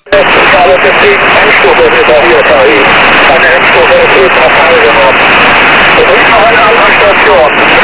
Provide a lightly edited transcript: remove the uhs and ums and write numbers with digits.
Ich habe deswegen Endstufe repariert, eine Endstufe ist eben auch teilgenommen. Es ist noch eine andere Station.